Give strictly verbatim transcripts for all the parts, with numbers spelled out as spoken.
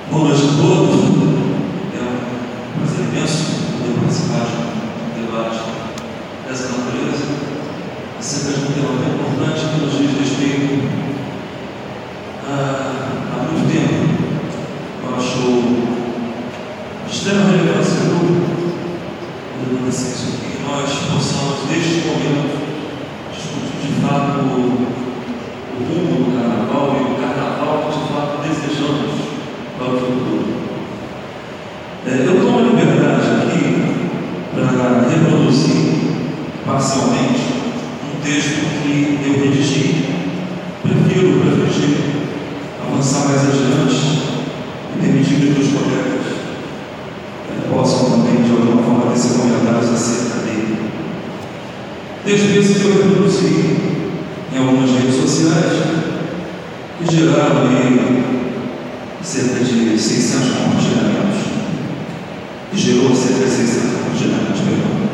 Boa noite a todos. É um prazer imenso poder participar de um debate dessa natureza, acerca de um tema tão importante que nos diz respeito a, há muito tempo. Eu acho de extrema relevância que nós possamos, neste momento, discutir de fato o, o rumo do carnaval e o carnaval que de fato desejamos para o futuro. É, eu tomo a liberdade aqui para reproduzir parcialmente um texto que eu redigi. Prefiro, prefiro avançar mais adiante e permitir que os colegas é, possam também, de alguma forma, tecer comentários acerca dele. Texto esse que eu reproduzi em algumas redes sociais que geraram aí cerca de seiscentos compartilhamentos, que gerou cerca de seiscentos compartilhamentos, perdão.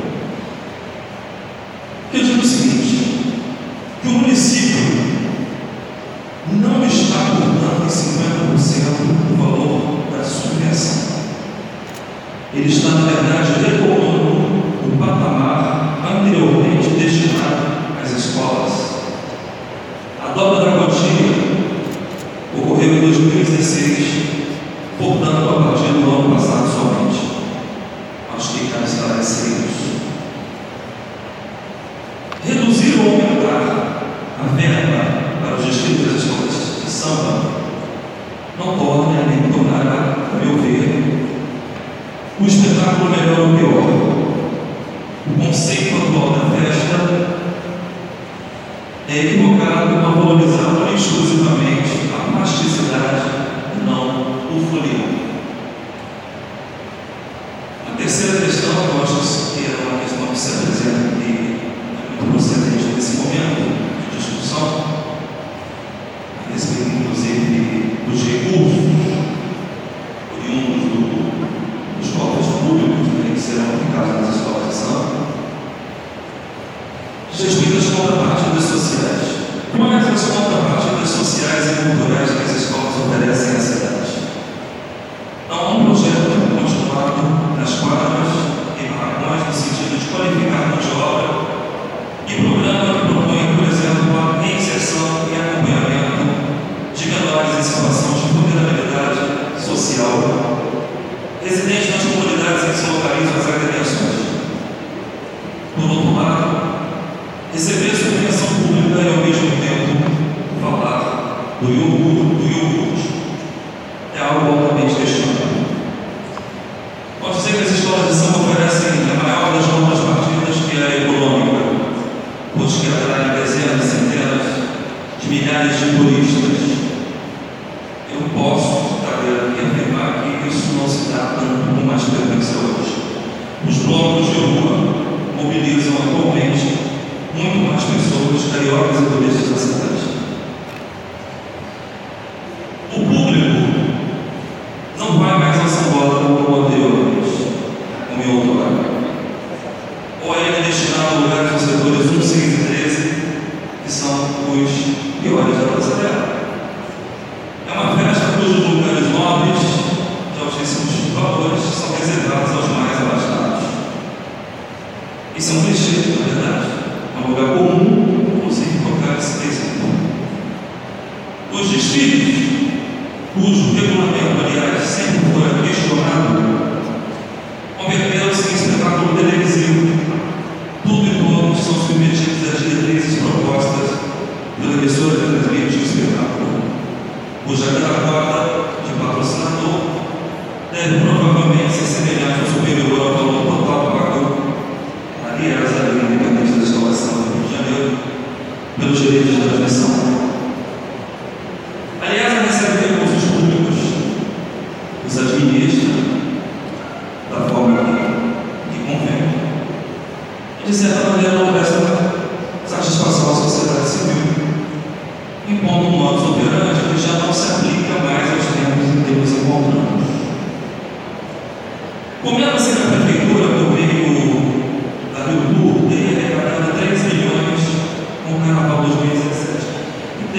Eu digo o seguinte, que o município não está aportando em cinquenta por cento do valor da subvenção. Ele está, na verdade, retomando o patamar anteriormente destinado às escolas. A dobra da quantia ocorreu em dois mil e dezesseis, portanto, a partir do ano passado somente. Acho que cabe esclarecer isso. Reduzir ou aumentar a verba para os distritos das escolas de samba não torna nem tornará, a meu ver, o espetáculo melhor ou pior. O conceito atual da festa é equivocado ao valorizar exclusivamente a plasticidade e não o folia. A terceira questão, que eu acho que é uma questão que se apresenta aqui muito procedente nesse momento de discussão, a respeito, inclusive, dos recursos oriundos do, dos cofres públicos, né, que serão aplicados nas escolas de samba, respeito às contrapartidas sociais. Quais as contrapartidas sociais e culturais que as escolas oferecem à cidade? Há um projeto continuado nas quadras e barracões no sentido de qualificar mão de obra e programa que propõe, por exemplo, a reinserção e acompanhamento de menores em situação de vulnerabilidade social residentes nas comunidades em que se localizam as agremiações. Por outro lado, receber subvenção pública e, ao mesmo tempo, falar do iogurte, do iogurte é algo altamente questionável. Pode dizer que as escolas de samba oferecem a maior das contrapartidas, que é a econômica, pois que atraem dezenas, centenas de milhares de turistas. Eu posso aqui afirmar que isso não se dá com mais frequência hoje. Os blocos de rua mobilizam atualmente muito mais pessoas, cariocas e turistas da cidade. O público não vai mais a sambódromo como anteriormente, como em outorga. Ou é ele destinado a lugares dos setores um, seis e treze, que são os piores da nossa terra. É uma festa cujos lugares nobres, de altíssimos valores, são reservados aos mais abastados. Isso é um clichê, na verdade. É um lugar comum, inclusive, colocar esse exemplo. Os desfiles, cujo regulamento, aliás, sempre foi questionado, converteram-se em espetáculo televisivo. Tudo e todos são submetidos às diretrizes propostas pela emissora que transmite o espetáculo, cuja cota de patrocinador deve provavelmente ser semelhante ao superior ao valor total pago, aliás, a lei independente da escola de samba do Rio de Janeiro, pelos direitos de transmissão. Aliás, a receber recursos públicos, os administra da forma que, que convém, e de certa maneira não presta satisfação à sociedade civil, impondo um modus operandi que já não se aplica mais aos tempos em que nos encontramos. Comenta-se que a prefeitura, por meio da Rio Tour, teria arrecadado três milhões com o Carnaval dois mil e dezessete.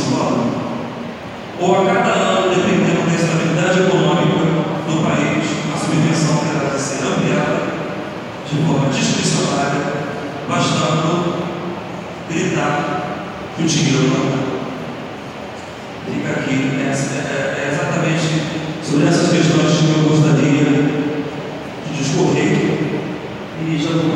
escola? Ou a cada ano, dependendo da estabilidade econômica do país, a subvenção terá de ser ampliada de forma discricionária, bastando gritar que o dinheiro não dá. Fica aqui, é, é, é exatamente sobre essas questões que eu gostaria de discorrer, e já